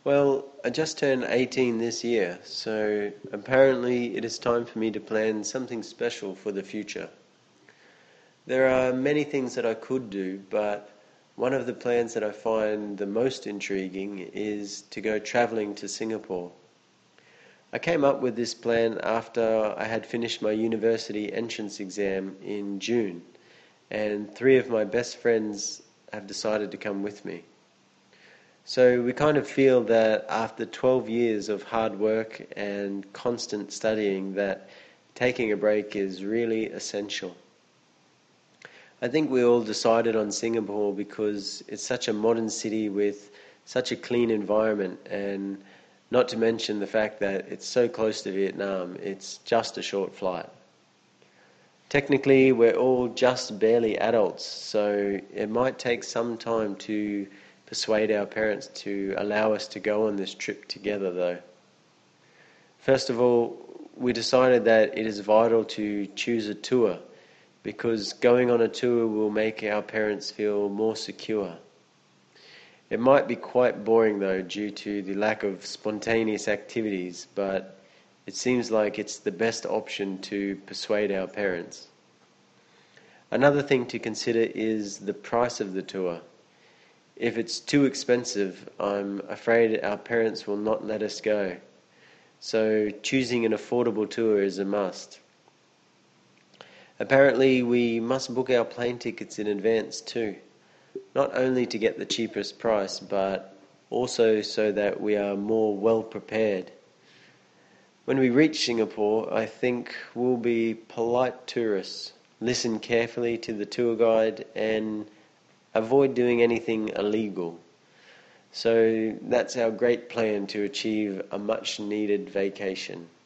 Well, I just turned 18 this year, so apparently it is time for me to plan something special for the future. There are many things that I could do, but one of the plans that I find the most intriguing is to go traveling to Singapore. I came up with this plan after I had finished my university entrance exam in June, and three of my best friends have decided to come with me. So we kind of feel that after 12 years of hard work and constant studying that taking a break is really essential. I think we all decided on Singapore because it's such a modern city with such a clean environment, and not to mention the fact that it's so close to Vietnam. It's just a short flight. Technically, we're all just barely adults, so it might take some time to persuade our parents to allow us to go on this trip together, though. First of all, we decided that it is vital to choose a tour because going on a tour will make our parents feel more secure. It might be quite boring though due to the lack of spontaneous activities, but it seems like it's the best option to persuade our parents. Another thing to consider is the price of the tour. If it's too expensive, I'm afraid our parents will not let us go. So choosing an affordable tour is a must. Apparently, we must book our plane tickets in advance too, not only to get the cheapest price, but also so that we are more well prepared. When we reach Singapore, I think we'll be polite tourists, listen carefully to the tour guide, and avoid doing anything illegal. So that's our great plan to achieve a much needed vacation.